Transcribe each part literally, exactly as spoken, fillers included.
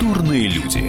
Культурные люди.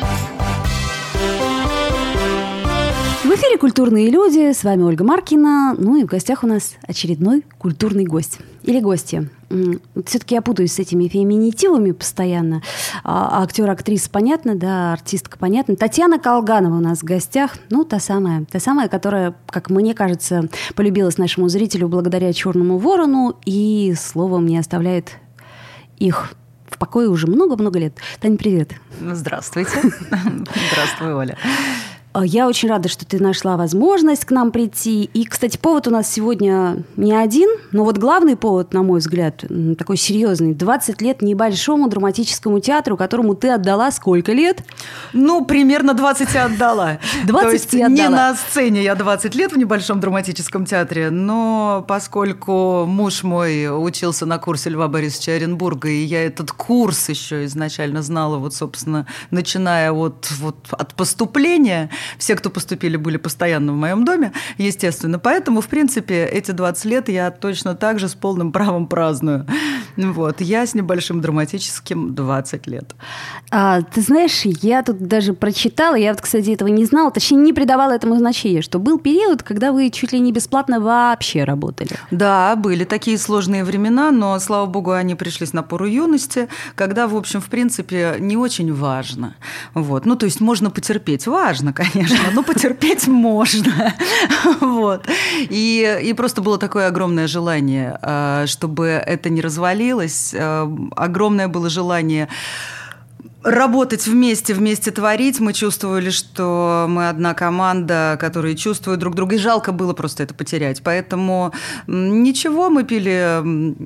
В эфире «Культурные люди». С вами Ольга Маркина. Ну и в гостях у нас очередной культурный гость. Или гостья. Все-таки я путаюсь с этими феминитивами постоянно. А, актер, актриса, понятно, да, артистка, понятно. Татьяна Колганова у нас в гостях. Ну, та самая. Та самая, которая, как мне кажется, полюбилась нашему зрителю благодаря «Черному ворону» и словом не оставляет их в покое уже много-много лет. Тань, привет. Здравствуйте. Здравствуй, Оля. Я очень рада, что ты нашла возможность к нам прийти. И, кстати, повод у нас сегодня не один, но вот главный повод, на мой взгляд, такой серьезный. двадцать лет небольшому драматическому театру, которому ты отдала сколько лет? Ну, примерно двадцать и отдала. двадцать и отдала. Не на сцене я двадцать лет в небольшом драматическом театре, но поскольку муж мой учился на курсе Льва Борисовича Оренбурга, и я этот курс еще изначально знала, вот, собственно, начиная от, вот, от поступления. Все, кто поступили, были постоянно в моем доме, естественно. Поэтому, в принципе, эти двадцать лет я точно так же с полным правом праздную. Вот. Я с небольшим драматическим двадцать лет. А, ты знаешь, я тут даже прочитала, я вот, кстати, этого не знала, точнее, не придавала этому значения, что был период, когда вы чуть ли не бесплатно вообще работали. Да, были такие сложные времена, но, слава богу, они пришлись на пору юности, когда, в общем, в принципе, не очень важно. Вот. Ну, то есть можно потерпеть. Важно, конечно, но потерпеть можно. Вот. И, и просто было такое огромное желание, чтобы это не развалилось. Огромное было желание работать вместе, вместе творить. Мы чувствовали, что мы одна команда, которые чувствуют друг друга. И жалко было просто это потерять. Поэтому ничего, мы пили...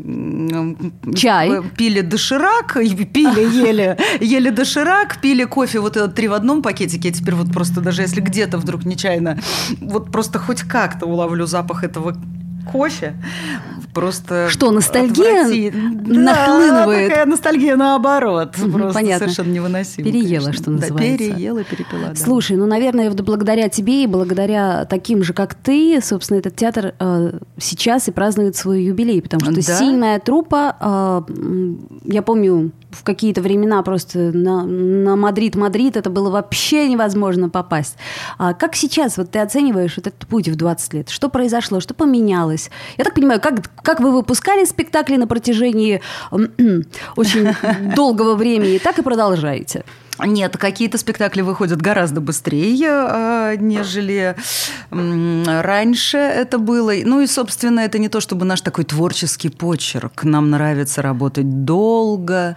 Чай. Пили доширак, пили, ели, ели доширак, пили кофе вот этот три в одном пакетике. Я теперь вот просто даже если где-то вдруг нечаянно вот просто хоть как-то уловлю запах этого кофе. Просто что, ностальгия отврати... нахлынывает? Да, такая ностальгия наоборот. Угу, просто понятно. Совершенно невыносимо. Переела, конечно. что называется. Да, переела, перепила. Да. Слушай, ну, наверное, благодаря тебе и благодаря таким же, как ты, собственно, этот театр э, сейчас и празднует свой юбилей, потому что да? сильная труппа, э, я помню, в какие-то времена просто на, на Мадрид-Мадрид это было вообще невозможно попасть. А как сейчас вот ты оцениваешь вот этот путь в двадцать лет? Что произошло? Что поменялось? Я так понимаю, как, как вы выпускали спектакли на протяжении очень долгого времени, так и продолжаете? Нет, какие-то спектакли выходят гораздо быстрее, нежели раньше это было. Ну и, собственно, это не то, чтобы наш такой творческий почерк. Нам нравится работать долго,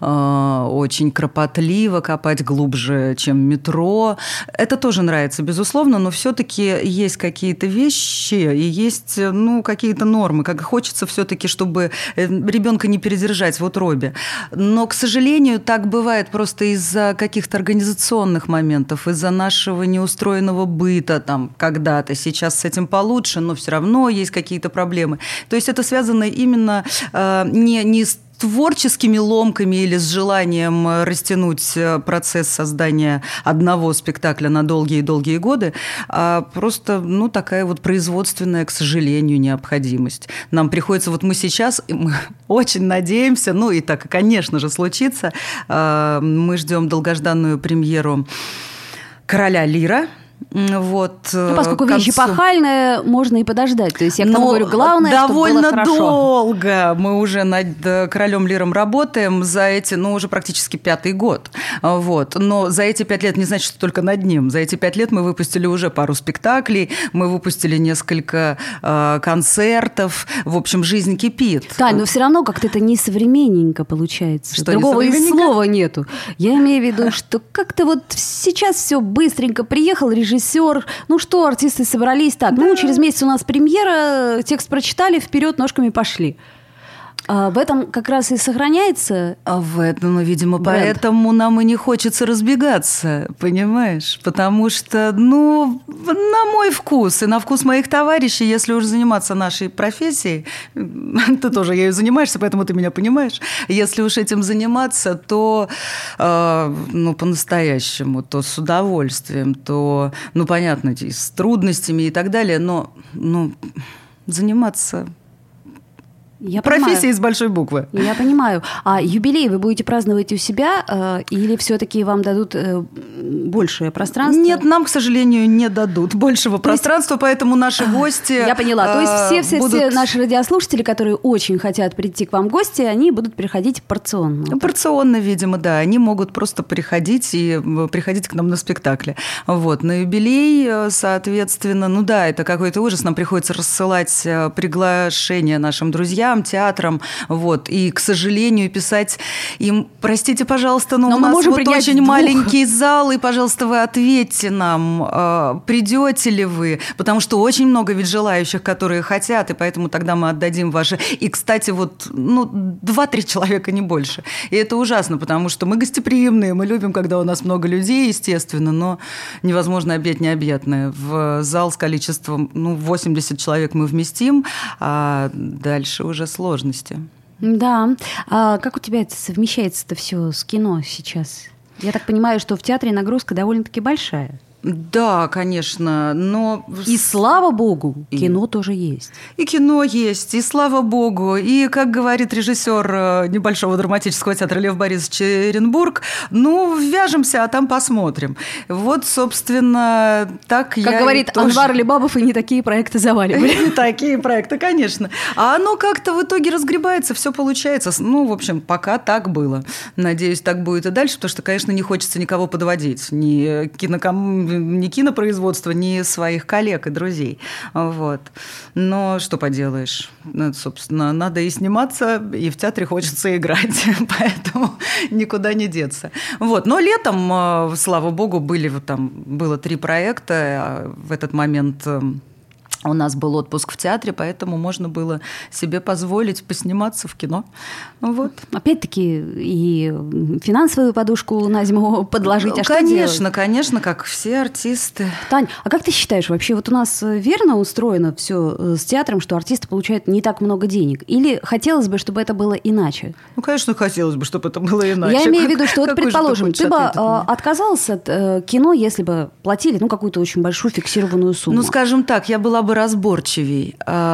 очень кропотливо, копать глубже, чем метро. Это тоже нравится, безусловно, но все-таки есть какие-то вещи и есть, ну, какие-то нормы. Как хочется все-таки, чтобы ребенка не передержать в утробе. Но, к сожалению, так бывает просто из-за из-за каких-то организационных моментов, из-за нашего неустроенного быта там когда-то. Сейчас с этим получше, но все равно есть какие-то проблемы. То есть это связано именно э, не, не с творческими ломками или с желанием растянуть процесс создания одного спектакля на долгие-долгие годы, а просто, ну, такая вот производственная, к сожалению, необходимость. Нам приходится, вот мы сейчас, мы очень надеемся, ну, и так, конечно же, случится, мы ждем долгожданную премьеру «Короля Лира». Вот, ну, поскольку вещь эпохальная, можно и подождать. То есть я к тому говорю, главное, довольно чтобы было хорошо. Долго мы уже над «Королем Лиром» работаем за эти, ну, уже практически пятый год. Вот. Но за эти пять лет не значит, что только над ним. За эти пять лет мы выпустили уже пару спектаклей, мы выпустили несколько э, концертов. В общем, жизнь кипит. Тань, но все равно как-то это не современненько получается. Что, другого и слова нету. Я имею в виду, что как-то вот сейчас все быстренько приехал режиссер, режиссер, ну что, артисты собрались, так, да. ну через месяц у нас премьера, текст прочитали, вперед ножками пошли. А в этом как раз и сохраняется. А в этом, ну, видимо, бренд. Поэтому нам и не хочется разбегаться, понимаешь? Потому что, ну, на мой вкус и на вкус моих товарищей, если уж заниматься нашей профессией, ты тоже ею занимаешься, поэтому ты меня понимаешь, если уж этим заниматься, то, э, ну, по-настоящему, то с удовольствием, то, ну, понятно, с трудностями и так далее, но, ну, заниматься Я Профессия понимаю. из большой буквы. Я понимаю. А юбилей вы будете праздновать у себя э, или все-таки вам дадут э, большее пространство? Нет, нам, к сожалению, не дадут большего То пространства, есть... поэтому наши гости... Я поняла. То есть все-все-все будут... наши радиослушатели, которые очень хотят прийти к вам в гости, они будут приходить порционно. Порционно, видимо, да. Они могут просто приходить и приходить к нам на спектакли. Вот. На юбилей, соответственно, ну да, это какой-то ужас. Нам приходится рассылать приглашения нашим друзьям, театрам, вот, и, к сожалению, писать им, простите, пожалуйста, но, но у нас вот очень двух. маленький зал, и, пожалуйста, вы ответьте нам, э, придете ли вы, потому что очень много ведь желающих, которые хотят, и поэтому тогда мы отдадим ваши, и, кстати, вот, ну, два-три человека, не больше, и это ужасно, потому что мы гостеприимные, мы любим, когда у нас много людей, естественно, но невозможно объять необъятное. В зал с количеством, ну, восемьдесят человек мы вместим, а дальше уже сложности. Да. А как у тебя это совмещается-то все с кино сейчас? Я так понимаю, что в театре нагрузка довольно-таки большая. Да, конечно, но... И слава богу, кино и... тоже есть. И кино есть, и слава богу. И, как говорит режиссер небольшого драматического театра Лев Борисович Эренбург, ну, вяжемся, а там посмотрим. Вот, собственно, так я... Как говорит тоже... Анвар Либабов, и не такие проекты заваливали. Не такие проекты, конечно. А оно как-то в итоге разгребается, все получается. Ну, в общем, пока так было. Надеюсь, так будет и дальше, потому что, конечно, не хочется никого подводить. Ни киноком... ни кинопроизводства, ни своих коллег и друзей. Вот. Но что поделаешь? Собственно, надо и сниматься, и в театре хочется играть, поэтому никуда не деться. Вот. Но летом, слава богу, были, вот там было три проекта. В этот момент... У нас был отпуск в театре, поэтому можно было себе позволить посниматься в кино. Вот. Опять-таки и финансовую подушку на зиму подложить. А конечно, что делать? Конечно, как все артисты. Тань, а как ты считаешь, вообще вот у нас верно устроено все с театром, что артисты получают не так много денег? Или хотелось бы, чтобы это было иначе? Ну, конечно, хотелось бы, чтобы это было иначе. Я имею в виду, что вот, предположим, ты, ты бы отказался от кино, если бы платили ну, какую-то очень большую фиксированную сумму. Ну, скажем так, я была бы разборчивей.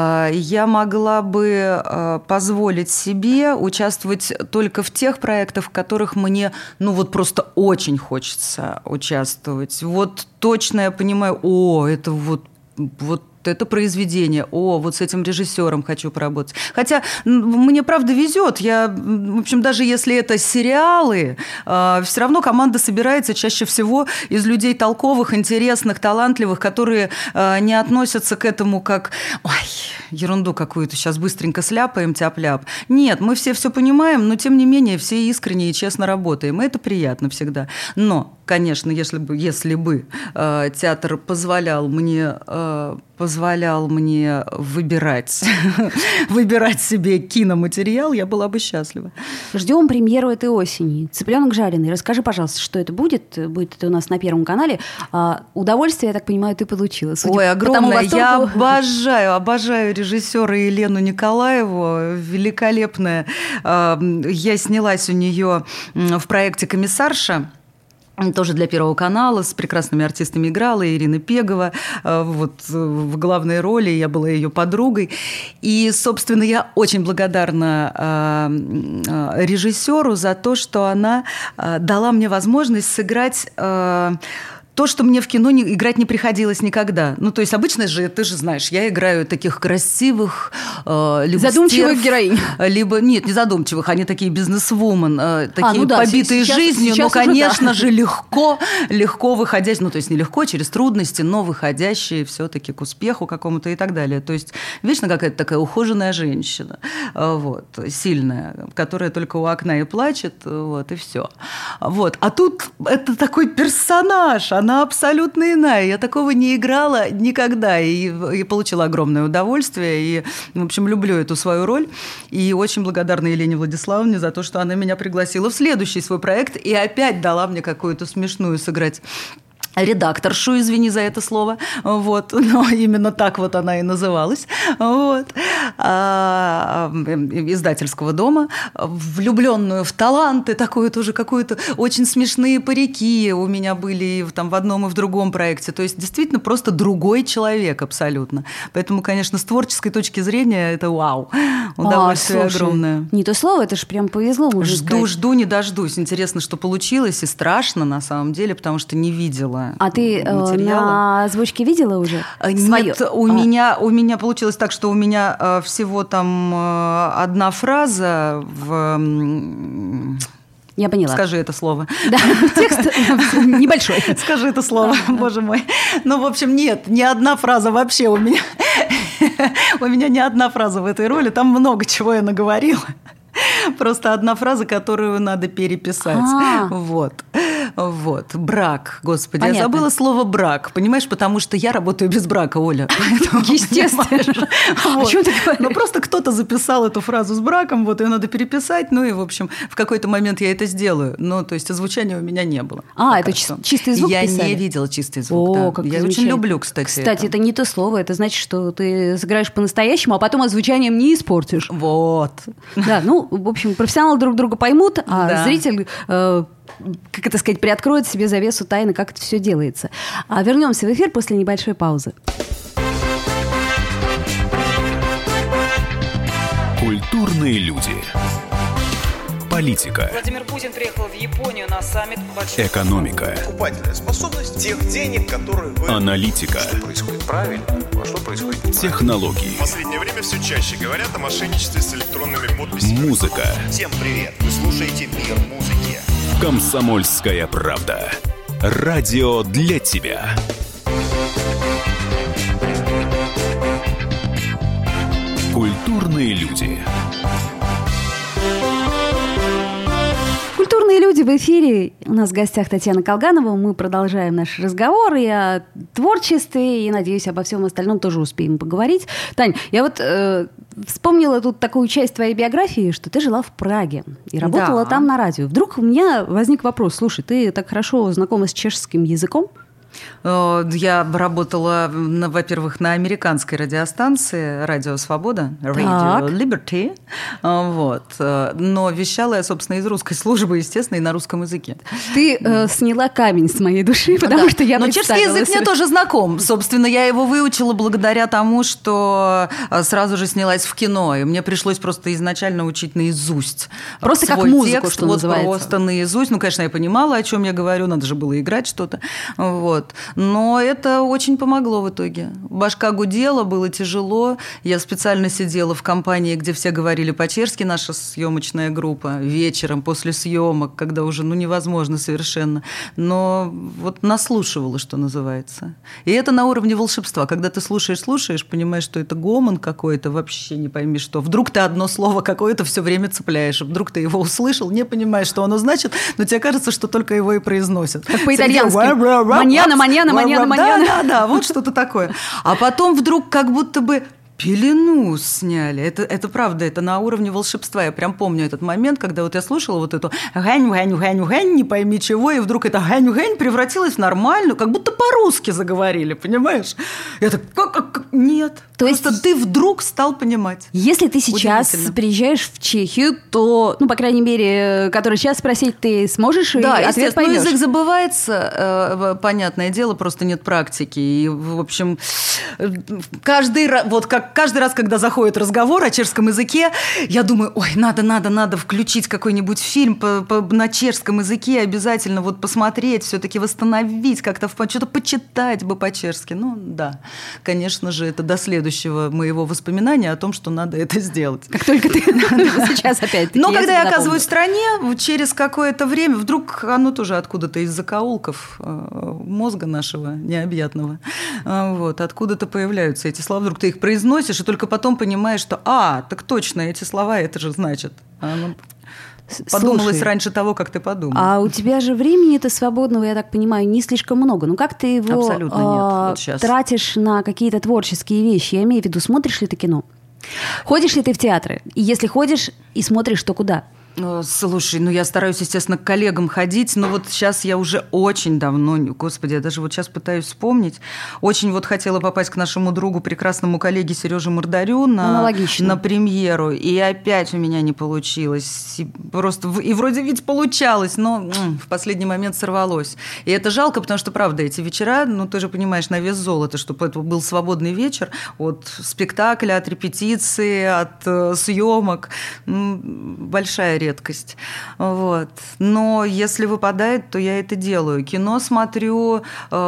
Я могла бы позволить себе участвовать только в тех проектах, в которых мне, ну, вот просто очень хочется участвовать. Вот точно я понимаю, о, это вот, вот это произведение, о, вот с этим режиссером хочу поработать. Хотя мне, правда, везет. Я, в общем, даже если это сериалы, э, все равно команда собирается чаще всего из людей толковых, интересных, талантливых, которые э, не относятся к этому как, ой, ерунду какую-то сейчас быстренько сляпаем, тяп-ляп. Нет, мы все все понимаем, но, тем не менее, все искренне и честно работаем. И это приятно всегда. Но, конечно, если бы, если бы э, театр позволял мне... Э, позволял мне выбирать, выбирать себе киноматериал, я была бы счастлива. Ждем премьеру этой осени. «Цыпленок жареный». Расскажи, пожалуйста, что это будет? Будет это у нас на Первом канале. А, удовольствие, я так понимаю, ты получила. Судя Ой, огромное. Восторгу... Я обожаю, обожаю режиссера Елену Николаеву. Великолепная. Я снялась у нее в проекте «Комиссарша». Тоже для Первого канала, с прекрасными артистами играла, Ирина Пегова, вот в главной роли, я была ее подругой. И, собственно, я очень благодарна режиссеру за то, что она дала мне возможность сыграть... то, что мне в кино не, играть не приходилось никогда. Ну, то есть обычно же, ты же знаешь, я играю таких красивых... Э, либо задумчивых стерв, героинь. Либо, нет, не задумчивых, они такие бизнес-вумен, э, такие а, ну да, сейчас, побитые жизнью, сейчас но, конечно да. же, легко, легко выходящие, ну, то есть не легко, через трудности, но выходящие все-таки к успеху какому-то и так далее. То есть вечно какая-то такая ухоженная женщина, э, вот, сильная, которая только у окна и плачет, вот, и все. Вот. А тут это такой персонаж, она абсолютно иная. Я такого не играла никогда. И, и получила огромное удовольствие. И, в общем, люблю эту свою роль. И очень благодарна Елене Владиславовне за то, что она меня пригласила в следующий свой проект и опять дала мне какую-то смешную сыграть редакторшу, извини за это слово, вот, но именно так вот она и называлась, вот, а, издательского дома, влюбленную в таланты, такую тоже какую-то очень смешные парики у меня были там в одном и в другом проекте, то есть действительно просто другой человек абсолютно, поэтому, конечно, с творческой точки зрения это вау, удовольствие а, слушай, огромное. Не то слово, это же прям повезло, можно Жду, сказать. жду, не дождусь, интересно, что получилось, и страшно на самом деле, потому что не видела. А ты э, на озвучке видела уже? Нет, Своё? у, а. меня, у меня получилось так, что у меня э, всего там э, одна фраза в... Я поняла. Скажи это слово. Да, текст небольшой. Скажи это слово, боже мой. Ну, в общем, нет, ни одна фраза вообще у меня. У меня не одна фраза в этой роли, там много чего я наговорила. Просто одна фраза, которую надо переписать. А. Вот. Вот. Брак. Господи, понятно. Я забыла слово брак. Понимаешь, потому что я работаю без брака, Оля. Естественно. Вот. Что ты говоришь? Ну, просто кто-то записал эту фразу с браком, вот ее надо переписать. Ну и, в общем, в какой-то момент я это сделаю. Ну, то есть озвучания у меня не было. А, это что. Чистый звук Я писали? не видела чистый звук. О, да. как я очень люблю, кстати. Кстати, это. это не то слово. Это значит, что ты сыграешь по-настоящему, а потом озвучанием не испортишь. Вот. Да, ну, в общем, профессионалы друг друга поймут, а да. зритель, э, как это сказать, приоткроет себе завесу тайны, как это все делается. А вернемся в эфир после небольшой паузы. Культурные люди. Политика. Владимир Путин приехал в Японию на саммит большой... Экономика. Покупательная способность тех денег, которые вы... Аналитика. Что происходит правильно, а что происходит неправильно. Технологии. В последнее время все чаще говорят о мошенничестве с электронными подписями. Музыка. Всем привет! Вы слушаете «Мир музыки». Комсомольская правда. Радио для тебя. Культурные люди. Культурные люди в эфире. У нас в гостях Татьяна Колганова. Мы продолжаем наш разговор и о творчестве, и, надеюсь, обо всем остальном тоже успеем поговорить. Тань, я вот э, вспомнила тут такую часть твоей биографии, что ты жила в Праге и работала да. там на радио. Вдруг у меня возник вопрос. Слушай, ты так хорошо знакома с чешским языком? Я работала, во-первых, на американской радиостанции «Радио Свобода», Radio Liberty, вот. Но вещала я, собственно, из русской службы, естественно, и на русском языке. Ты э, сняла камень с моей души, потому да. что я Но чешский язык мне тоже знаком. Собственно, я его выучила благодаря тому, что сразу же снялась в кино, и мне пришлось просто изначально учить наизусть. Просто как музыку, текст, что вот называется. Просто наизусть. Ну, конечно, я понимала, о чем я говорю, надо же было играть что-то. Вот. Но это очень помогло в итоге. Башка гудела, было тяжело. Я специально сидела в компании, где все говорили по-чешски, наша съемочная группа, вечером после съемок, когда уже ну, невозможно совершенно. Но вот наслушивала, что называется. И это на уровне волшебства. Когда ты слушаешь-слушаешь, понимаешь, что это гомон какой-то, вообще не пойми что. Вдруг ты одно слово какое-то все время цепляешь. Вдруг ты его услышал, не понимаешь, что оно значит, но тебе кажется, что только его и произносят. Как по-итальянски. Маньяна, маньяна, маньяна, маньяна. Да, да, да, вот что-то такое. А потом вдруг как будто бы пелену сняли. Это, это правда, это на уровне волшебства. Я прям помню этот момент, когда вот я слушала вот эту гань-гань-гань-гань, не пойми чего, и вдруг эта гань-гань превратилась в нормальную, как будто по-русски заговорили, понимаешь? Я так, как, как, нет. То Просто есть ты вдруг стал понимать. Если ты сейчас приезжаешь в Чехию, то, ну, по крайней мере, который сейчас спросить, ты сможешь, да, и ответ поймешь. поймешь. Да, язык забывается, понятное дело, просто нет практики. И, в общем, каждый раз, вот как каждый раз, когда заходит разговор о чешском языке, я думаю, ой, надо, надо, надо включить какой-нибудь фильм по, по, на чешском языке, обязательно вот посмотреть, все-таки восстановить, как-то что-то почитать бы по-чешски. Ну, да, конечно же, это до следующего моего воспоминания о том, что надо это сделать. Как только ты сейчас опять-таки. Но когда я оказываюсь в стране, через какое-то время, вдруг оно тоже откуда-то из закоулков мозга нашего необъятного, вот, откуда-то появляются эти слова, вдруг ты их произносишь, и только потом понимаешь, что «а, так точно, эти слова, это же значит». Оно подумалось Слушай, раньше того, как ты подумал. А у тебя же времени-то свободного, я так понимаю, не слишком много. Ну как ты его Абсолютно нет. А, вот сейчас. тратишь на какие-то творческие вещи? Я имею в виду, смотришь ли ты кино? Ходишь ли ты в театры? И если ходишь и смотришь, то куда? Слушай, ну я стараюсь, естественно, к коллегам ходить, но вот сейчас я уже очень давно, господи, я даже вот сейчас пытаюсь вспомнить, очень вот хотела попасть к нашему другу, прекрасному коллеге Сереже Мордарю на, на премьеру, и опять у меня не получилось. И просто, и вроде ведь получалось, но м, в последний момент сорвалось. И это жалко, потому что, правда, эти вечера, ну ты же понимаешь, на вес золота, чтобы это был свободный вечер от спектакля, от репетиции, от э, съемок, м, большая редкость. Вот. Но если выпадает, то я это делаю. Кино смотрю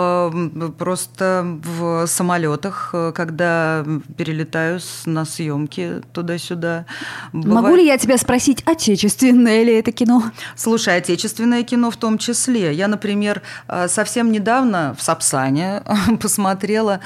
э, просто в самолетах, когда перелетаю на съемки туда-сюда. Бывает... Могу ли я тебя спросить, отечественное ли это кино? Слушай, отечественное кино в том числе. Я, например, совсем недавно в Сапсане посмотрела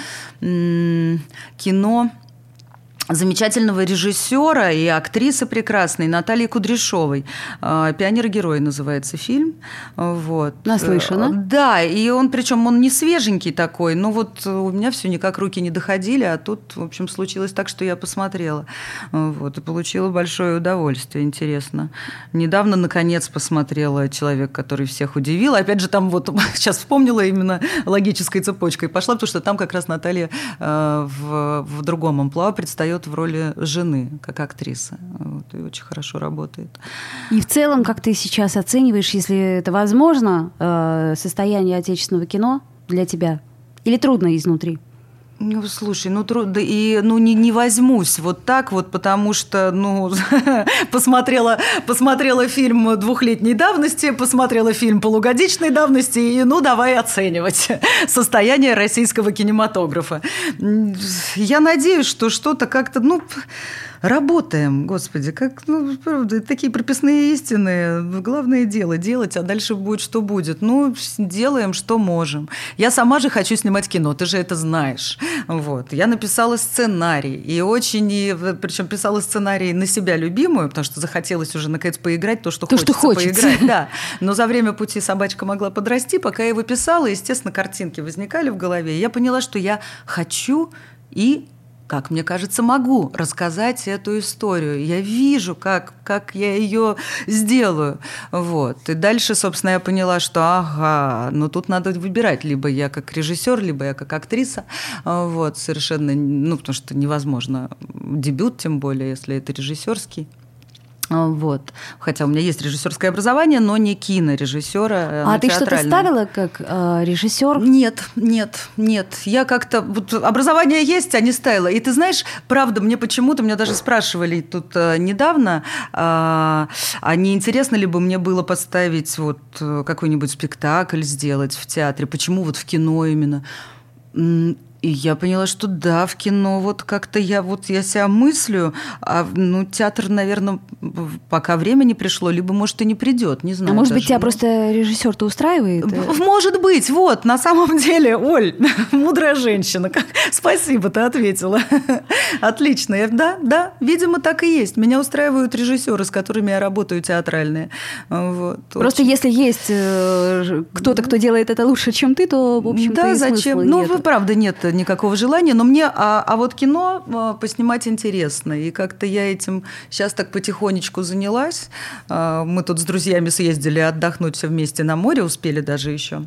м- кино замечательного режиссера и актрисы прекрасной Натальи Кудряшовой. «Пионер-герой» называется фильм. Вот. Наслышана. Да, и он, причем он не свеженький такой, но вот у меня все никак руки не доходили, а тут, в общем, случилось так, что я посмотрела. Вот, и получила большое удовольствие, интересно. Недавно, наконец, посмотрела «Человек, который всех удивил». Опять же, там вот сейчас вспомнила именно логической цепочкой пошла, потому что там как раз Наталья э, в, в другом амплуа предстает в роли жены, как актриса. Вот, и очень хорошо работает. И в целом, как ты сейчас оцениваешь, если это возможно, состояние отечественного кино для тебя? Или трудно изнутри? Ну, слушай, ну трудно, и ну не, не возьмусь вот так вот, потому что, ну, посмотрела, посмотрела фильм двухлетней давности, посмотрела фильм полугодичной давности, и ну давай оценивать состояние российского кинематографа. Я надеюсь, что что-то как-то, ну... Работаем, господи, как, ну, правда, такие прописные истины. Главное дело делать, а дальше будет, что будет. Ну, делаем, что можем. Я сама же хочу снимать кино, ты же это знаешь. Вот. Я написала сценарий, и очень, и, причем писала сценарий на себя любимую, потому что захотелось уже, наконец, поиграть то, что то, хочется, что хочется поиграть. Да. Но за время пути собачка могла подрасти, пока я его писала, естественно, картинки возникали в голове. И я поняла, что я хочу и... как мне кажется, могу рассказать эту историю. Я вижу, как, как я ее сделаю. Вот. И дальше, собственно, я поняла, что ага, ну тут надо выбирать. Либо я как режиссер, либо я как актриса. Вот. Совершенно, ну, потому что невозможно дебют, тем более, если это режиссерский. Вот. Хотя у меня есть режиссерское образование, но не кинорежиссера. А ты что-то ставила как э, режиссер? Нет, нет, нет. Я как-то... Вот, образование есть, а не ставила. И ты знаешь, правда, мне почему-то, меня даже спрашивали тут э, недавно, э, а не интересно ли бы мне было поставить вот какой-нибудь спектакль сделать в театре? Почему вот в кино именно? И я поняла, что да, в кино вот как-то я вот я себя мыслю, а ну театр, наверное, пока время не пришло, либо может и не придет, не знаю. А может даже. быть тебя просто режиссер-то устраивает? Может быть, вот на самом деле, Оль, мудрая женщина, спасибо, ты ответила, отлично, я, да, да, видимо так и есть. Меня устраивают режиссеры, с которыми я работаю театральные. Вот, просто очень. Если есть э, кто-то, кто делает это лучше, чем ты, то в общем-то да, и зачем? смысла Ну, нет. правда нет никакого желания, но мне, а, а вот кино поснимать интересно, и как-то я этим сейчас так потихонечку занялась. Мы тут с друзьями съездили отдохнуть все вместе на море, успели даже еще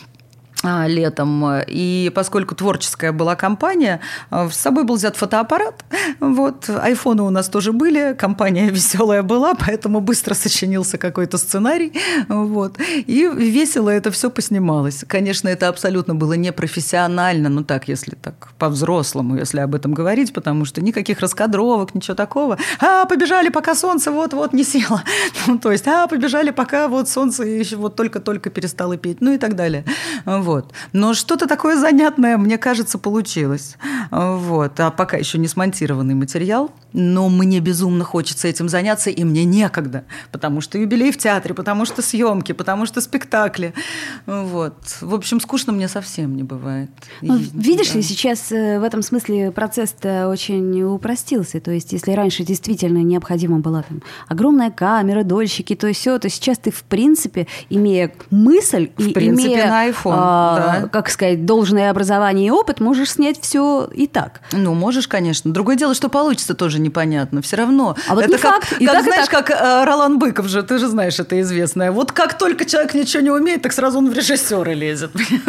летом. И поскольку творческая была компания, с собой был взят фотоаппарат. Вот. Айфоны у нас тоже были, компания веселая была, поэтому быстро сочинился какой-то сценарий. Вот. И весело это все поснималось. Конечно, это абсолютно было непрофессионально, ну так, если так по-взрослому, если об этом говорить, потому что никаких раскадровок, ничего такого. А, побежали, пока солнце вот-вот не село. Ну, то есть, а, побежали, пока вот солнце еще вот только-только перестало петь, ну и так далее. Вот. Но что-то такое занятное, мне кажется, получилось. Вот. А пока еще не смонтированный материал, но мне безумно хочется этим заняться, и мне некогда, потому что юбилей в театре, потому что съемки, потому что спектакли. Вот. В общем, скучно мне совсем не бывает. Ну, и, видишь да. ли, сейчас в этом смысле процесс-то очень упростился. То есть, если раньше действительно необходима была там огромная камера, дольщики, то и все, то сейчас ты, в принципе, имея мысль в и принципе, имея на iPhone. А, да. как сказать, должное образование и опыт, можешь снять все и так. Ну, можешь, конечно. Другое дело, что получится, тоже непонятно. Все равно. А вот это не как, факт. И как так, знаешь, и так. как э, Ролан Быков же, ты же знаешь, это известное. Вот как только человек ничего не умеет, так сразу он в режиссеры лезет.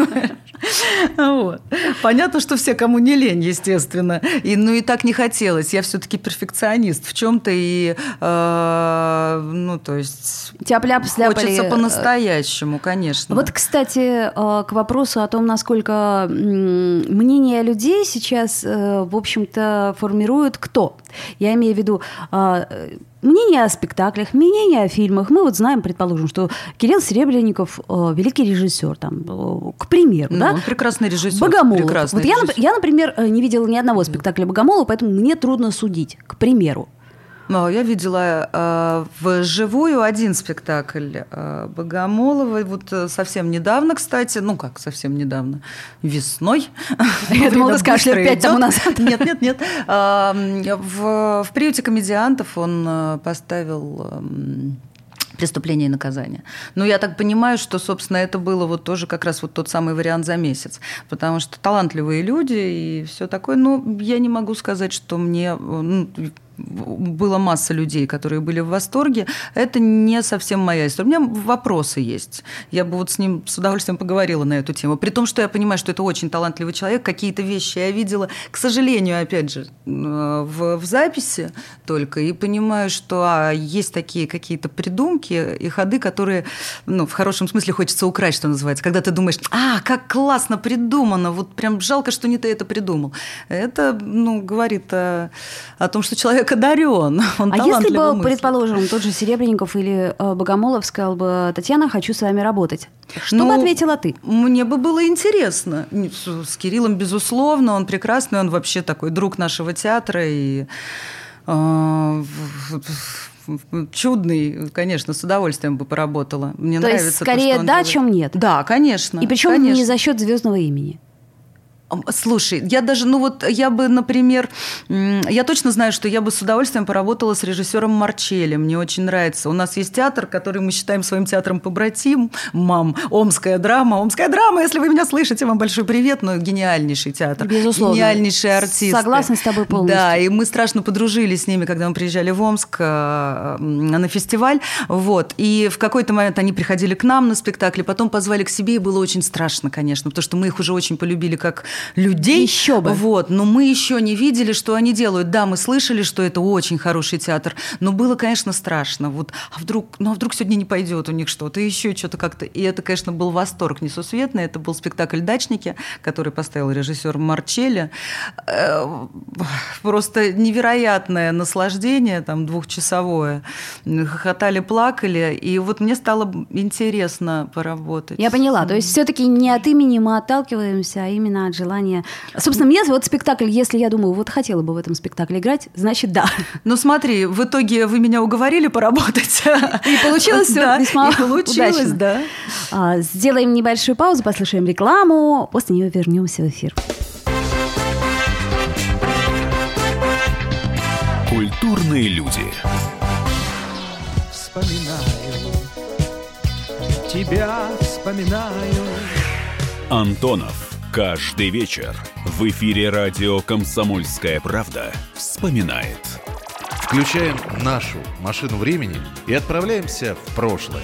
Вот. Понятно, что все, кому не лень, естественно. И, ну и так не хотелось. Я все-таки перфекционист в чем-то и, э, ну, то есть... Тяп-ляп сляпали. Хочется по-настоящему, конечно. Вот, кстати, к вопросу о том, насколько мнение людей сейчас, в общем-то, формирует кто? Я имею в виду мнение о спектаклях, мнение о фильмах. Мы вот знаем, предположим, что Кирилл Серебренников великий режиссер, там, к примеру, ну, да? Он прекрасный режиссер. Богомолов. Прекрасный вот я, режиссер. я, например, не видела ни одного спектакля Богомолова, поэтому мне трудно судить, к примеру. Ну, я видела э, вживую один спектакль э, Богомолова, вот э, совсем недавно, кстати, ну как совсем недавно, весной. Я думала, ты скажешь, лет пять тому назад. Нет, нет, нет. В, в приюте комедиантов он поставил... «Преступление и наказание». Но я так понимаю, что, собственно, это было вот тоже как раз вот тот самый вариант за месяц. Потому что талантливые люди и все такое. Ну, я не могу сказать, что мне... Ну, была масса людей, которые были в восторге. Это не совсем моя история. У меня вопросы есть. Я бы вот с ним с удовольствием поговорила на эту тему. При том, что я понимаю, что это очень талантливый человек. Какие-то вещи я видела, к сожалению, опять же, в, в записи только. И понимаю, что а, есть такие какие-то придумки и ходы, которые, ну, в хорошем смысле хочется украсть, что называется. Когда ты думаешь, а, как классно придумано, вот прям жалко, что не ты это придумал. Это, ну, говорит о, о том, что человек одарен. Он а если бы, мыслит. предположим, тот же Серебренников или э, Богомолов сказал бы: Татьяна, хочу с вами работать. Что ну, бы ответила ты? Мне бы было интересно. С, с Кириллом, безусловно, он прекрасный, он вообще такой друг нашего театра и э, чудный, конечно, с удовольствием бы поработала. Мне то нравится есть скорее то, что он да, делает. чем нет. Да, конечно. И причем конечно. не за счет звездного имени. Слушай, я даже, ну вот я бы, например, я точно знаю, что я бы с удовольствием поработала с режиссером Марчелли. Мне очень нравится. У нас есть театр, который мы считаем своим театром побратим. Мам, Омская драма. Омская драма, если вы меня слышите, вам большой привет. Но гениальнейший театр. Безусловно. Гениальнейшие артисты. Согласна с тобой полностью. Да, и мы страшно подружились с ними, когда мы приезжали в Омск на фестиваль. Вот. И в какой-то момент они приходили к нам на спектакли, потом позвали к себе, и было очень страшно, конечно, потому что мы их уже очень полюбили как людей. Еще бы. Вот, но мы еще не видели, что они делают. Да, мы слышали, что это очень хороший театр, но было, конечно, страшно. Вот, а вдруг, ну а вдруг сегодня не пойдет у них что-то, еще что-то как-то. И это, конечно, был восторг несусветный. Это был спектакль «Дачники», который поставил режиссер Марчелли. Просто невероятное наслаждение, там, двухчасовое. Хохотали, плакали. И вот мне стало интересно поработать. Я поняла. То есть все-таки не от имени мы отталкиваемся, а именно от желания. Собственно, мне вот спектакль, если я думаю, вот хотела бы в этом спектакле играть, значит, да. Ну смотри, в итоге вы меня уговорили поработать. И получилось все да, весьма и получилось, удачно. Да. А, сделаем небольшую паузу, послушаем рекламу, после нее вернемся в эфир. Культурные люди. Вспоминаю, тебя вспоминаю. Антонов. Каждый вечер в эфире радио «Комсомольская правда» вспоминает. Включаем нашу машину времени и отправляемся в прошлое.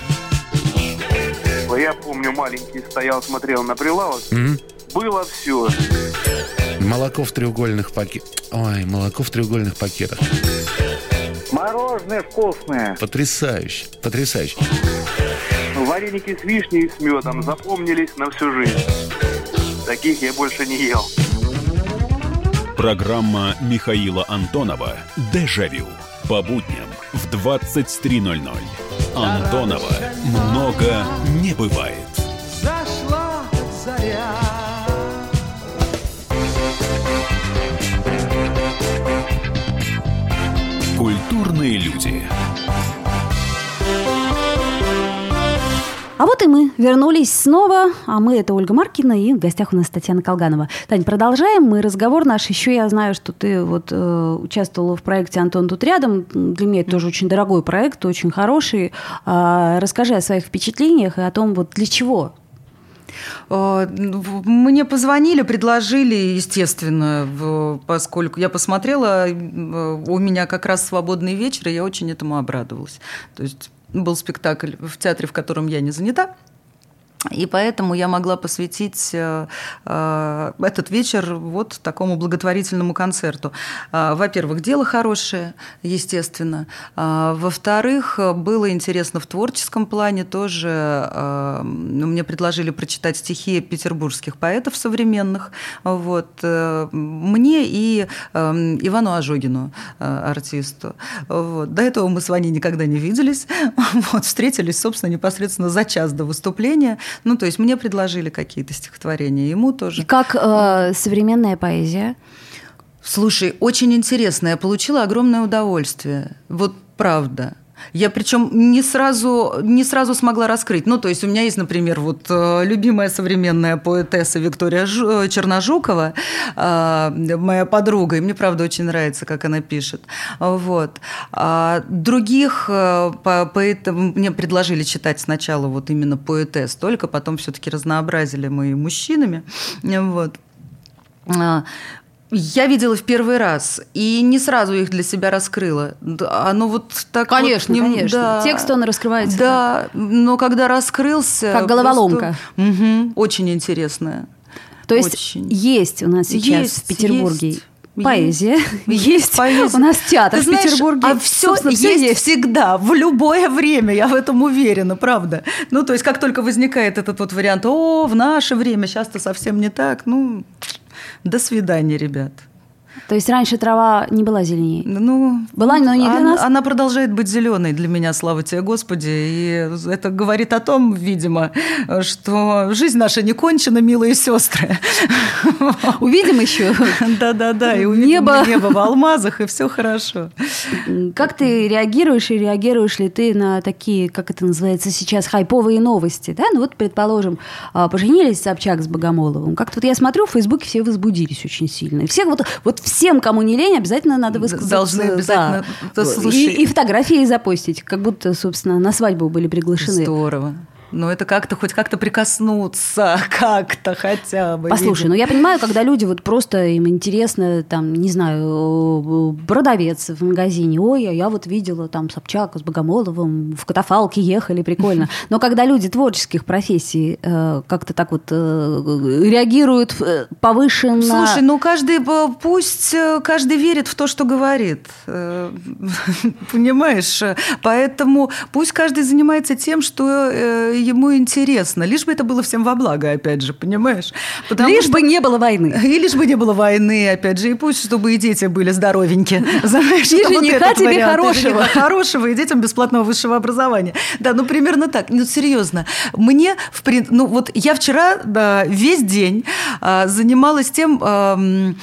Я помню, маленький стоял, смотрел на прилавок. Mm-hmm. Было все. Молоко в треугольных пакетах. Ой, молоко в треугольных пакетах. Мороженое вкусное. Потрясающе, потрясающе. Вареники с вишней и с медом запомнились на всю жизнь. Таких я больше не ел. Программа Михаила Антонова «Дежавю». По будням в двадцать три ноль ноль. Антонова много не бывает. Зашла заря. Культурные люди. А вот и мы вернулись снова, а мы — это Ольга Маркина, и в гостях у нас Татьяна Колганова. Тань, продолжаем мы разговор наш. Еще я знаю, что ты вот э, участвовала в проекте «Антон тут рядом». Для меня это тоже очень дорогой проект, очень хороший. А, расскажи о своих впечатлениях и о том, вот для чего Мне позвонили, предложили, естественно, поскольку я посмотрела, у меня как раз свободный вечер, и я очень этому обрадовалась. То есть был спектакль в театре, в котором я не занята. И поэтому я могла посвятить э, э, этот вечер вот такому благотворительному концерту. Э, во-первых, дело хорошее, естественно. Э, во-вторых, было интересно в творческом плане тоже. Э, мне предложили прочитать стихи петербургских поэтов современных. Вот. Э, мне и э, Ивану Ожогину, э, артисту. Вот. До этого мы с Ваней никогда не виделись. Вот. Встретились, собственно, непосредственно за час до выступления. Ну, то есть мне предложили какие-то стихотворения, ему тоже. И как э, современная поэзия? Слушай, очень интересно, я получила огромное удовольствие. Вот правда. Я причем не сразу, не сразу смогла раскрыть. Ну, то есть у меня есть, например, вот любимая современная поэтесса Виктория Черножукова, моя подруга, и мне, правда, очень нравится, как она пишет. Вот. А других поэтов мне предложили читать сначала вот именно поэтесс, только потом все-таки разнообразили мы и мужчинами. Вот. Я видела в первый раз и не сразу их для себя раскрыла. Оно вот так конечно, вот... Конечно, да, текст, он раскрывается. Да, так. Но когда раскрылся... Как головоломка. Просто... Угу, очень интересная. То есть очень. Есть у нас сейчас есть, в Петербурге... Есть. Поэзия. Есть, есть поэзия. У нас театр Ты в Петербурге. Знаешь, а все есть, есть всегда, в любое время, я в этом уверена, правда. Ну, то есть, как только возникает этот вот вариант, о, в наше время, сейчас-то совсем не так, ну, до свидания, ребят. То есть раньше трава не была зеленее? Ну, была, но не для она, нас? Она продолжает быть зеленой для меня, слава тебе, Господи. И это говорит о том, видимо, что жизнь наша не кончена, милые сестры. Увидим еще. Да-да-да, и увидим небо. небо в алмазах, и все хорошо. Как ты реагируешь, и реагируешь ли ты на такие, как это называется сейчас, хайповые новости? Да? Ну вот, предположим, поженились Собчак с Богомоловым. Как-то вот я смотрю, в Фейсбуке все возбудились очень сильно. И все вот, вот всем, кому не лень, обязательно надо высказаться. Должны обязательно. Да. И, и фотографии запостить, как будто, собственно, на свадьбу были приглашены. Здорово. Но это как-то, хоть как-то прикоснуться, как-то хотя бы. Послушай, ну я понимаю, когда люди вот просто, им интересно, там, не знаю, продавец в магазине, ой, а я вот видела там Собчак с Богомоловым, в катафалке ехали, прикольно. Но когда люди творческих профессий э, как-то так вот э, реагируют повышенно... Слушай, ну каждый, пусть каждый верит в то, что говорит. Понимаешь? Поэтому пусть каждый занимается тем, что ему интересно, лишь бы это было всем во благо, опять же, понимаешь? Потому лишь что... бы не было войны. И лишь бы не было войны, опять же, и пусть, чтобы и дети были здоровенькие. Знаешь, и жениха вот тебе хорошего. Хорошего, и детям бесплатного высшего образования. Да, ну, примерно так. Ну, серьезно. Мне, в прин... ну, вот я вчера да, весь день а, занималась тем, а,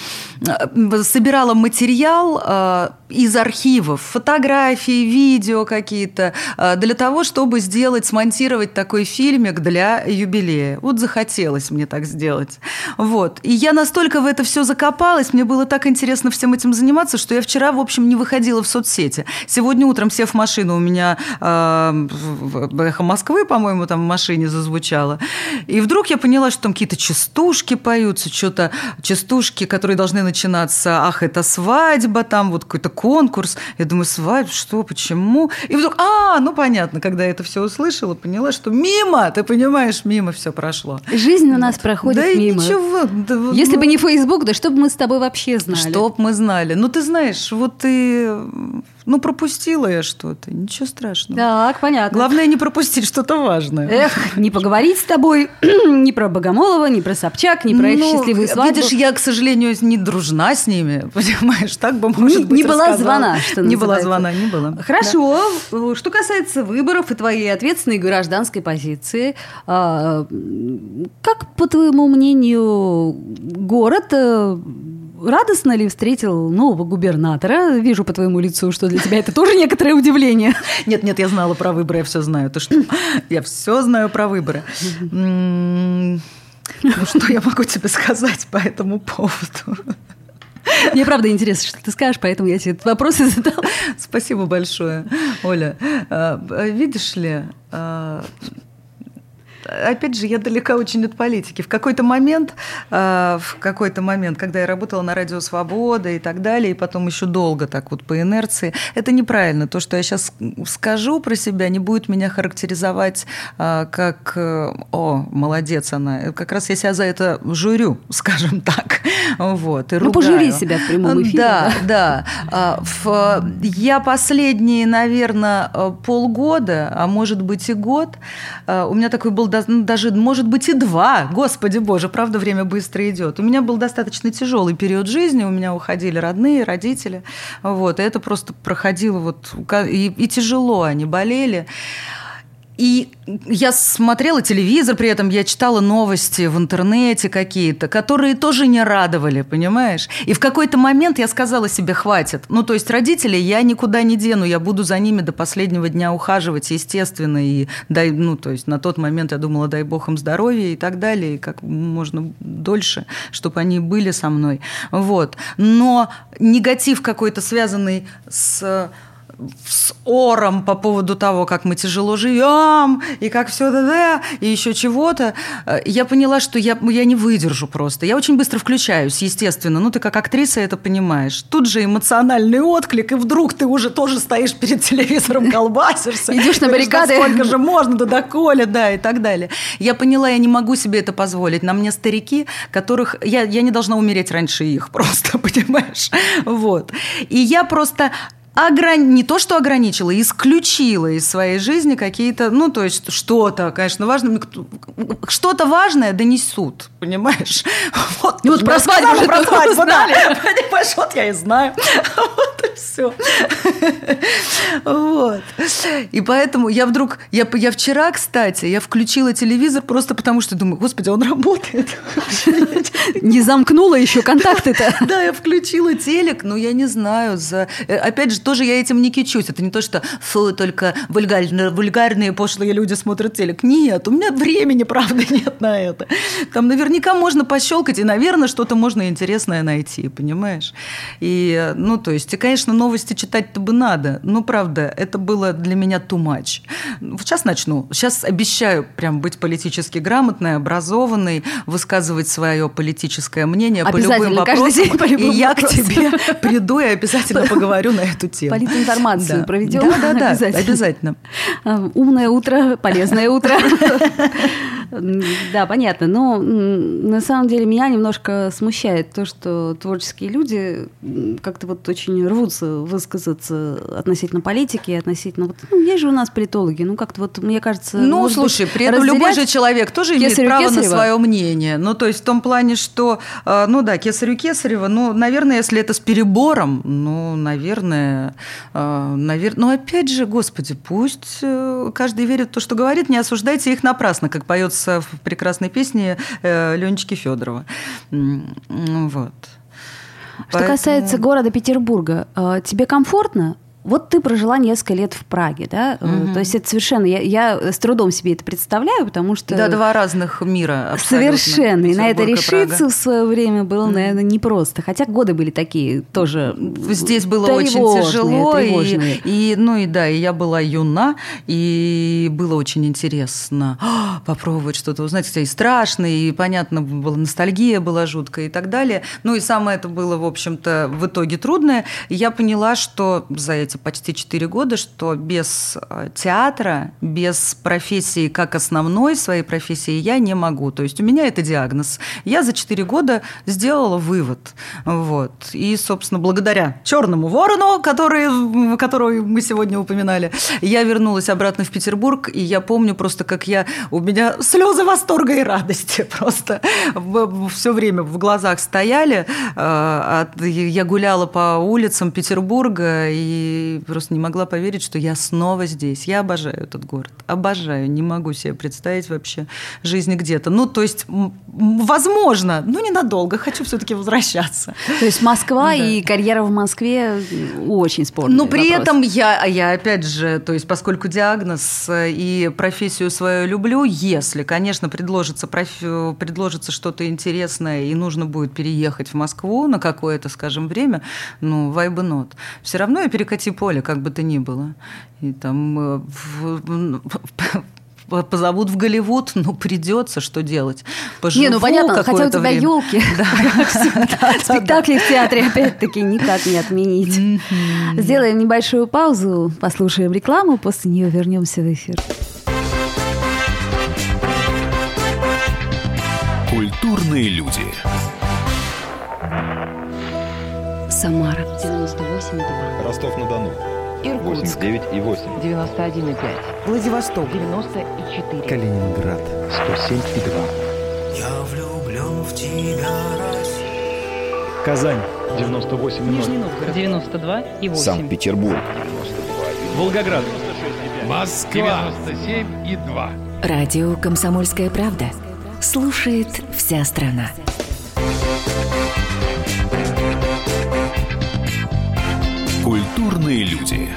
собирала материал а, из архивов, фотографии, видео какие-то, а, для того, чтобы сделать, смонтировать такой такой фильмик для юбилея. Вот захотелось мне так сделать. Вот. И я настолько в это все закопалась, мне было так интересно всем этим заниматься, что я вчера, в общем, не выходила в соцсети. Сегодня утром, сев в машину, у меня э, «Эхо Москвы», по-моему, там в машине зазвучало. И вдруг я поняла, что там какие-то частушки поются, что-то частушки, которые должны начинаться «Ах, это свадьба», там вот какой-то конкурс. Я думаю, свадьба, что, почему? И вдруг, а, ну понятно, когда я это все услышала, поняла, что мимо, ты понимаешь, мимо все прошло. Жизнь у нас проходит да мимо. Ничего, да ничего. Если бы не Фейсбук, да что бы мы с тобой вообще знали? Чтоб мы знали. Ну, ты знаешь, вот ты... Ну, пропустила я что-то, ничего страшного. Так, понятно. Главное не пропустить что-то важное. Эх, не поговорить с тобой ни про Богомолова, ни про Собчак, ни про их ну, счастливую свадьбу. Видишь, я, к сожалению, не дружна с ними, понимаешь, так бы, может не, быть, не была рассказала. звона, что Не называется. была звона, не было. Хорошо. Да. Что касается выборов и твоей ответственной гражданской позиции, как, по твоему мнению, город... Радостно ли встретил нового губернатора? Вижу по твоему лицу, что для тебя это тоже некоторое удивление. Нет, нет, я знала про выборы, я все знаю. Ты что? Я все знаю про выборы. Ну, что я могу тебе сказать по этому поводу? Мне правда интересно, что ты скажешь, поэтому я тебе этот вопрос и задала. Спасибо большое, Оля. Видишь ли... опять же, я далека очень от политики. В какой-то момент, в какой-то момент, когда я работала на Радио Свобода и так далее, и потом еще долго так вот по инерции, это неправильно. То, что я сейчас скажу про себя, не будет меня характеризовать как «О, молодец она». Как раз я себя за это журю, скажем так. Вот, и ну, пожури себя в прямом эфире. Да, да. да. В, я последние, наверное, полгода, а может быть и год, у меня такой был даже, может быть, и два, господи боже, правда, время быстро идет. У меня был достаточно тяжелый период жизни, у меня уходили родные, родители, вот, и это просто проходило вот, и, и тяжело, они болели. И я смотрела телевизор, при этом я читала новости в интернете какие-то, которые тоже не радовали, понимаешь? И в какой-то момент я сказала себе, хватит. Ну, то есть родителей я никуда не дену, я буду за ними до последнего дня ухаживать, естественно. И дай, ну, то есть на тот момент я думала, дай бог им здоровья и так далее, и как можно дольше, чтобы они были со мной. Вот. Но негатив какой-то, связанный с... с ором по поводу того, как мы тяжело живем, и как все да-да, и еще чего-то, я поняла, что я, я не выдержу просто. Я очень быстро включаюсь, естественно. Ну, ты как актриса это понимаешь. Тут же эмоциональный отклик, и вдруг ты уже тоже стоишь перед телевизором, колбасишься. Идешь на баррикады. Сколько же можно, да доколе, да, и так далее. Я поняла, я не могу себе это позволить. На мне старики, которых... Я, я не должна умереть раньше их просто, понимаешь? Вот. И я просто... Ограни... Не то, что ограничила, исключила из своей жизни какие-то, ну, то есть что-то, конечно, важное, что-то важное донесут, понимаешь? Вот, ну, вот про свадьбу уже про свадьбу знали. Понимаешь, вот я и знаю. Вот и все. Вот. И поэтому я вдруг, я, я вчера, кстати, я включила телевизор просто потому, что думаю, господи, он работает. Не замкнула еще контакты-то. Да, я включила телек, но я не знаю, за... опять же, тоже я этим не кичусь. Это не то, что фу, только вульгарные, вульгарные пошлые люди смотрят телек. Нет, у меня времени, правда, нет на это. Там наверняка можно пощелкать, и, наверное, что-то можно интересное найти, понимаешь? И, ну, то есть, и, конечно, новости читать-то бы надо. Но, правда, это было для меня too much. Сейчас начну. Сейчас обещаю прям быть политически грамотной, образованной, высказывать свое политическое мнение по любым вопросам. И я к тебе приду и обязательно поговорю на эту тему. Политинформацию да. проведем. Да, да, да, обязательно. обязательно. Умное утро, полезное утро. Да, понятно. Но на самом деле меня немножко смущает то, что творческие люди как-то вот очень рвутся высказаться относительно политики, относительно... Ну, есть же у нас политологи, ну, как-то вот, мне кажется... Ну, слушай, при этом любой же человек тоже имеет право Кесарева. На свое мнение. Ну, то есть в том плане, что, ну да, Кесарю Кесарева, ну, наверное, если это с перебором, ну, наверное, наверное... Но опять же, господи, пусть каждый верит в то, что говорит, не осуждайте их напрасно, как поется в прекрасной песне Ленечки Федорова. Вот. Что Поэтому... касается города Петербурга, тебе комфортно? Вот ты прожила несколько лет в Праге, да? Угу. То есть это совершенно... Я, я с трудом себе это представляю, потому что... Да, два разных мира абсолютно. Совершенно. И на это решиться Прага. в свое время было, угу. наверное, непросто. Хотя годы были такие тоже... Здесь было очень тяжело. И, и, ну и да, и я была юна, и было очень интересно попробовать что-то узнать. Хотя и страшно, и, понятно, была ностальгия была жуткая и так далее. Ну и самое это было, в общем-то, в итоге трудное. И я поняла, что за эти почти четыре года, что без театра, без профессии как основной своей профессии я не могу. То есть у меня это диагноз. Я за четыре года сделала вывод. Вот. И, собственно, благодаря «Черному ворону», который, которого мы сегодня упоминали, я вернулась обратно в Петербург, и я помню просто, как я... У меня слезы восторга и радости просто все время в глазах стояли. Я гуляла по улицам Петербурга, и просто не могла поверить, что я снова здесь. Я обожаю этот город. Обожаю. Не могу себе представить вообще жизнь где-то. Ну, то есть, возможно, но ненадолго. Хочу все-таки возвращаться. То есть Москва да. и карьера в Москве очень спорный Но при вопрос. этом я, я, опять же, то есть, поскольку диагноз и профессию свою люблю, если, конечно, предложится, профи... предложится что-то интересное и нужно будет переехать в Москву на какое-то, скажем, время, ну, why be not? Все равно я перекати поле, как бы то ни было. И там в, в, позовут в Голливуд, ну, придется, что делать? Поживу не, ну понятно, хотя у тебя время. елки. Спектакли в театре, опять-таки, никак не отменить. Сделаем небольшую паузу, послушаем рекламу, после нее вернемся в эфир. Культурные люди. Самара девяносто восемь и два. Ростов-на-Дону Иркутск восемьдесят девять и восемь. девяносто один и пять. Владивосток девяносто и четыре. Калининград сто семь и два. Я влюблен в тебя, Россия. Казань девяносто восемь и ноль. Нижний Новгород девяносто два и восемь. Санкт-Петербург Волгоград Москва девяносто семь и два. Радио «Комсомольская правда». Слушает вся страна. Культурные люди.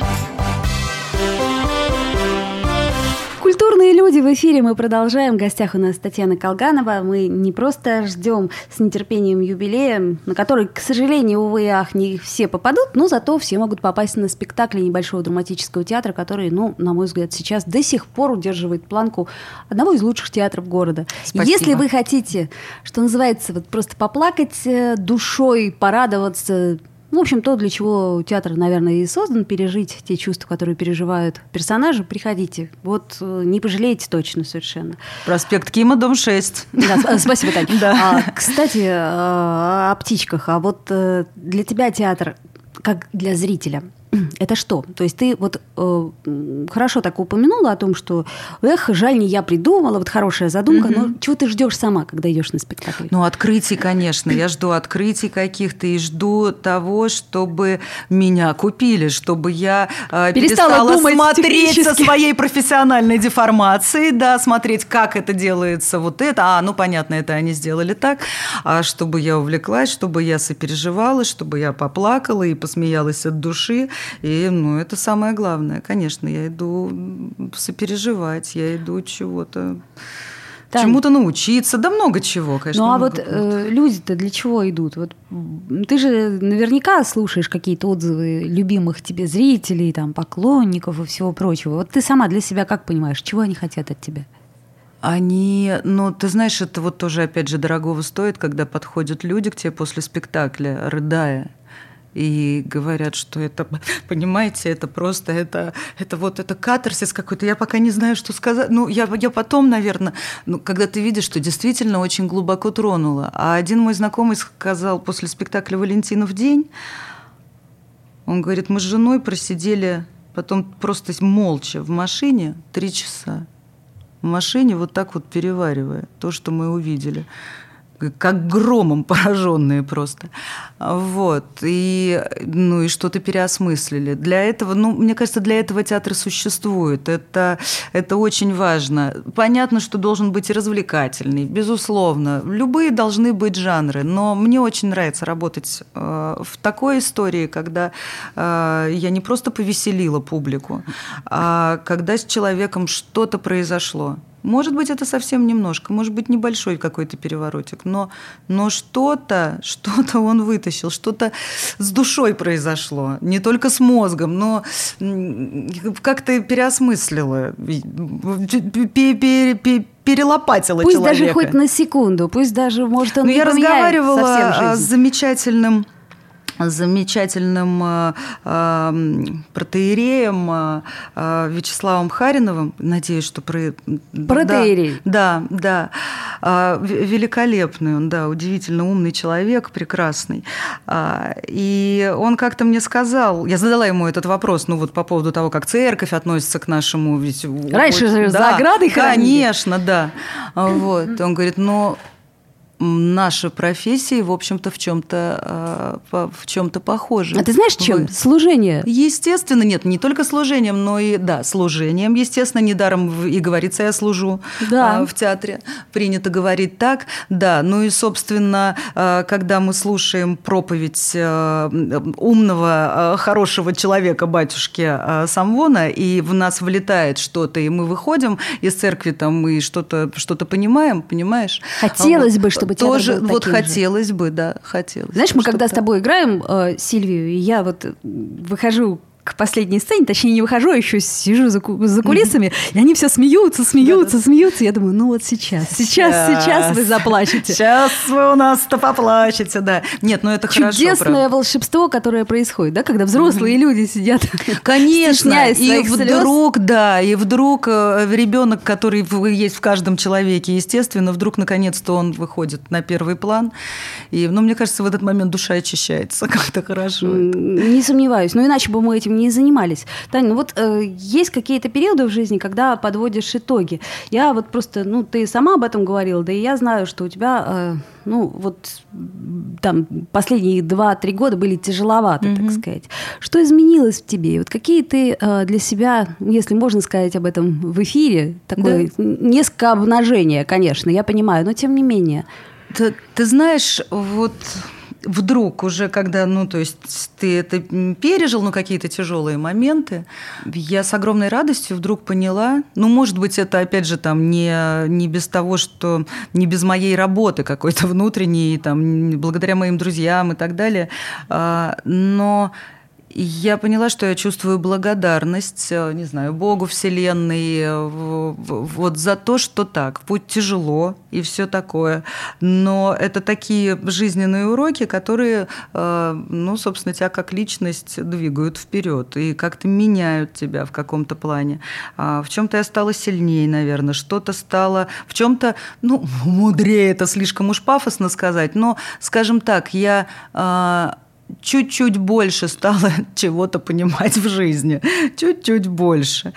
Культурные люди в эфире. Мы продолжаем. В гостях у нас Татьяна Колганова. Мы не просто ждем с нетерпением юбилея, на который, к сожалению, увы и ах, не все попадут, но зато все могут попасть на спектакли небольшого драматического театра, который, ну, на мой взгляд, сейчас до сих пор удерживает планку одного из лучших театров города. Спасибо. Если вы хотите, что называется, вот просто поплакать душой, порадоваться, в общем, то, для чего театр, наверное, и создан, пережить те чувства, которые переживают персонажи, приходите. Вот не пожалеете точно совершенно. Проспект Кима, дом шесть. Да, спасибо, Таня. Да. А, кстати, о птичках. А вот для тебя театр, как для зрителя, это что? То есть ты вот э, хорошо так упомянула о том, что эх, жаль, не я придумала, вот хорошая задумка, mm-hmm. но чего ты ждешь сама, когда идешь на спектакль? Ну, открытий, конечно. Я жду открытий каких-то и жду того, чтобы меня купили, чтобы я э, перестала, перестала смотреть со своей профессиональной деформацией, да, смотреть, как это делается, вот это, а, ну, понятно, это они сделали так, а чтобы я увлеклась, чтобы я сопереживала, чтобы я поплакала и посмеялась от души. И, ну, это самое главное. Конечно, я иду сопереживать, я иду чего-то, Тань, чему-то научиться, да много чего, конечно. Ну, а вот э, люди-то для чего идут? Вот, ты же наверняка слушаешь какие-то отзывы любимых тебе зрителей, там, поклонников и всего прочего. Вот ты сама для себя как понимаешь, чего они хотят от тебя? Они, ну, ты знаешь, это вот тоже, опять же, дорогого стоит, когда подходят люди к тебе после спектакля, рыдая, и говорят, что это, понимаете, это просто, это, это вот, это катарсис какой-то, я пока не знаю, что сказать. Ну, я, я потом, наверное, ну, когда ты видишь, что действительно очень глубоко тронуло. А один мой знакомый сказал после спектакля «Валентинов день», он говорит, мы с женой просидели потом просто молча в машине три часа. В машине вот так вот переваривая то, что мы увидели. Как громом пораженные просто. Вот. И, ну, и что-то переосмыслили. Для этого, ну, мне кажется, для этого театр существует. Это, это очень важно. Понятно, что должен быть и развлекательный, безусловно. Любые должны быть жанры. Но мне очень нравится работать э, в такой истории, когда э, я не просто повеселила публику, а когда с человеком что-то произошло. Может быть, это совсем немножко, может быть, небольшой какой-то переворотик, но, но что-то, что-то он вытащил, что-то с душой произошло, не только с мозгом, но как-то переосмыслило, перелопатила пусть человека. Пусть даже хоть на секунду, пусть даже, может, он но не я поменяет совсем разговаривала жизнь. с замечательным... с замечательным э, э, протоиереем э, Вячеславом Хариновым, надеюсь, что... Про... Протоиерей. Да, да, да. Великолепный он, да, удивительно умный человек, прекрасный. И он как-то мне сказал, я задала ему этот вопрос, ну вот по поводу того, как церковь относится к нашему... Ведь, раньше же да, за оградой хоронили. Конечно, да. Вот. Он говорит, но... наши профессии, в общем-то, в чем-то, в чем-то похожи. А ты знаешь, чем? Вы... Служение. Естественно, нет, не только служением, но и, да, служением. Естественно, недаром и говорится, я служу да. в театре. Принято говорить так, да. Ну и, собственно, когда мы слушаем проповедь умного, хорошего человека, батюшки Самвона, и в нас влетает что-то, и мы выходим из церкви, там, мы что-то, что-то понимаем, понимаешь? Хотелось бы, чтобы тоже вот же. хотелось бы, да, хотелось. Знаешь, мы когда с тобой играем э, Сильвию, и я вот выхожу к последней сцене, точнее, не выхожу, а еще сижу за, за кулисами, и они все смеются, смеются, смеются. Я думаю, ну вот сейчас, сейчас, сейчас, сейчас вы заплачете. Сейчас вы у нас-то поплачете, да. Нет, ну это хорошо. Чудесное волшебство, которое происходит, да, когда взрослые люди сидят, конечно, и вдруг, слез. да, и вдруг ребенок, который есть в каждом человеке, естественно, вдруг наконец-то он выходит на первый план. И, ну, мне кажется, в этот момент душа очищается, как-то хорошо. Не сомневаюсь. Ну, иначе бы мы этим не занимались. Таня, ну вот э, есть какие-то периоды в жизни, когда подводишь итоги. Я вот просто, ну, ты сама об этом говорила, да и я знаю, что у тебя, э, ну, вот там последние два-три года были тяжеловаты, mm-hmm. так сказать. Что изменилось в тебе? Вот какие ты э, для себя, если можно сказать об этом в эфире, такое да. несколько обнажения, конечно, я понимаю, но тем не менее. Ты, ты знаешь, вот... Вдруг уже, когда, ну, то есть ты это пережил, ну, какие-то тяжелые моменты, я с огромной радостью вдруг поняла, ну, может быть, это, опять же, там, не, не без того, что, не без моей работы какой-то внутренней, там, благодаря моим друзьям и так далее, но... Я поняла, что я чувствую благодарность, не знаю, Богу, Вселенной, вот за то, что так, путь тяжело и все такое. Но это такие жизненные уроки, которые, ну, собственно, тебя как личность двигают вперед и как-то меняют тебя в каком-то плане. В чем-то я стала сильнее, наверное, что-то стало, в чем-то, ну, мудрее, это слишком уж пафосно сказать, но, скажем так, я... чуть-чуть больше стала чего-то понимать в жизни, чуть-чуть больше,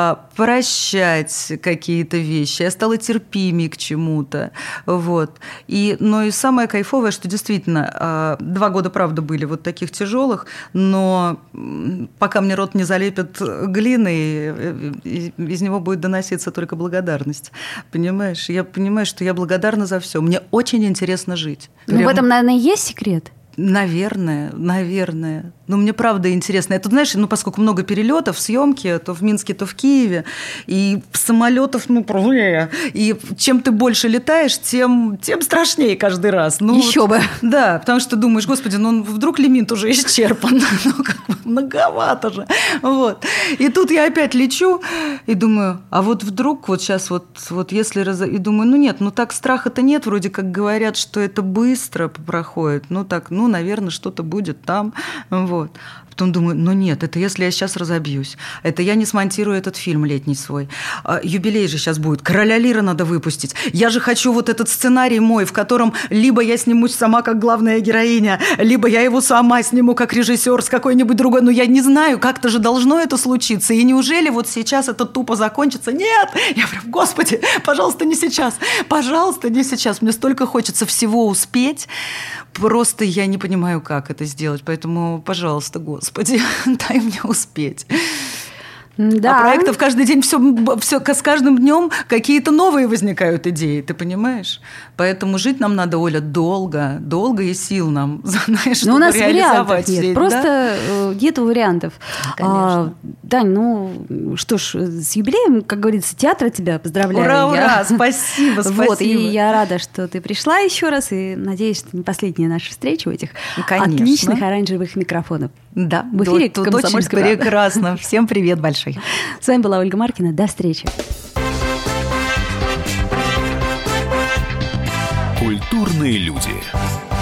прощать какие-то вещи, я стала терпимее к чему-то, вот. И, но и самое кайфовое, что действительно два года, правда, были вот таких тяжелых, но пока мне рот не залепят глиной, из него будет доноситься только благодарность, понимаешь? Я понимаю, что я благодарна за все, мне очень интересно жить. Ну, Прям... в этом, наверное, и есть секрет. Наверное, наверное. Но мне правда интересно. Я тут, знаешь, ну, поскольку много перелетов, съемки, то в Минске, то в Киеве, и самолетов, ну, правее. И чем ты больше летаешь, тем, тем страшнее каждый раз. Ну, еще вот, бы. Да, потому что думаешь, господи, ну, вдруг лимит уже исчерпан. Ну, как бы многовато же. Вот. И тут я опять лечу и думаю, а вот вдруг вот сейчас вот, вот если... Раз... И думаю, ну, нет, ну, так страха-то нет. Вроде как говорят, что это быстро проходит. Ну, так, ну, наверное, что-то будет там. Вот. Потом думаю, ну нет, это если я сейчас разобьюсь. Это я не смонтирую этот фильм летний свой. Юбилей же сейчас будет. «Короля Лира» надо выпустить. Я же хочу вот этот сценарий мой, в котором либо я снимусь сама как главная героиня, либо я его сама сниму как режиссер с какой-нибудь другой. Но я не знаю, как-то же должно это случиться. И неужели вот сейчас это тупо закончится? Нет! Я прям, господи, пожалуйста, не сейчас. Пожалуйста, не сейчас. Мне столько хочется всего успеть. Просто я не понимаю, как это сделать. Поэтому, пожалуйста, Господи, дай мне успеть. Да. А проектов каждый день все, все, с каждым днем какие-то новые возникают идеи, ты понимаешь? Поэтому жить нам надо, Оля, долго, долго и сил нам, знаешь, чтобы у нас реализовать вариантов нет, все, просто да? нет вариантов. Конечно. А, Тань, ну что ж, с юбилеем, как говорится, театра тебя поздравляю. Ура, ура, я... спасибо, спасибо. Вот, и я рада, что ты пришла еще раз, и надеюсь, что не последняя наша встреча у этих Конечно. Отличных оранжевых микрофонов. Да, в эфире тут очень прекрасно. Всем привет большой. С вами была Ольга Маркина. До встречи. Культурные люди.